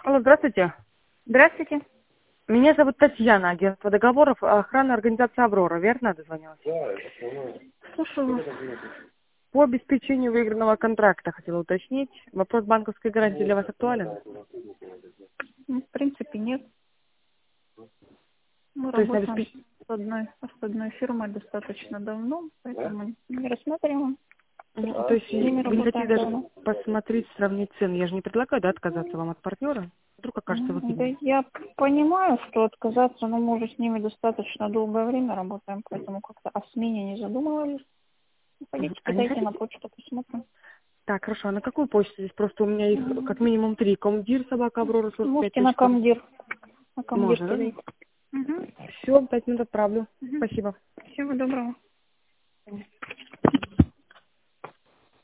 Алло, здравствуйте. Здравствуйте. Меня зовут Татьяна, агентство договоров, охрана организации «Аврора». Верно дозвонилась? Слушаю вас. По обеспечению выигранного контракта хотела уточнить. Вопрос банковской гарантии для вас актуален? Ну, в принципе, нет. Мы То есть работаем с одной фирмой достаточно давно, поэтому не рассматриваем. То есть С ними вы не хотите работаем даже давно. посмотреть, сравнить цены? Я же не предлагаю, да, отказаться вам от партнера. Вдруг окажется Да, выгоднее. я понимаю, что отказаться, но мы уже с ними достаточно долгое время работаем, поэтому как-то о смене не задумывались. Пойдите, А не кидайте на хотите? почту, посмотрим. Так, хорошо. А на какую почту? Здесь просто у меня их как минимум 3. Комдир, собака, Аврора, Можете на 45.ру. комдир. На комдир Можно, да? кидайте. Угу. Все, 5 минут отправлю. Угу. Спасибо. Всего доброго.